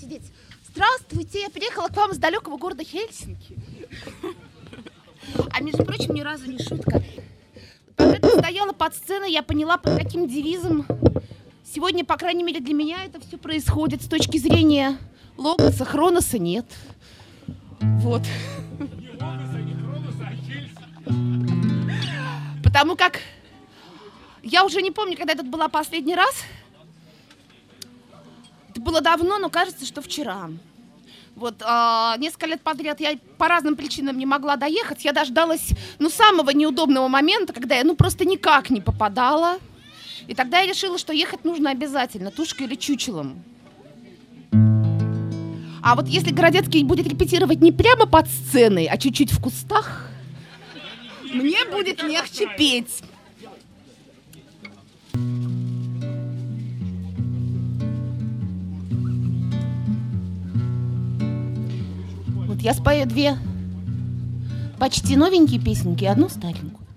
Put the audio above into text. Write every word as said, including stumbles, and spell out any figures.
сидеть. Здравствуйте, я приехала к вам из далекого города Хельсинки. А между прочим, ни разу не шутка. Пока ты стояла под сценой, я поняла, под каким девизом сегодня, по крайней мере, для меня это все происходит. С точки зрения логоса, хроноса нет. Вот. Потому как я уже не помню, когда это была последний раз. Это было давно, но кажется, что вчера. Вот, а, несколько лет подряд я по разным причинам не могла доехать. Я дождалась, ну, самого неудобного момента, когда я, ну, просто никак не попадала. И тогда я решила, что ехать нужно обязательно, тушкой или чучелом. А вот если Городецкий будет репетировать не прямо под сценой, а чуть-чуть в кустах, мне будет легче петь. Вот я спою две почти новенькие песенки и одну старенькую.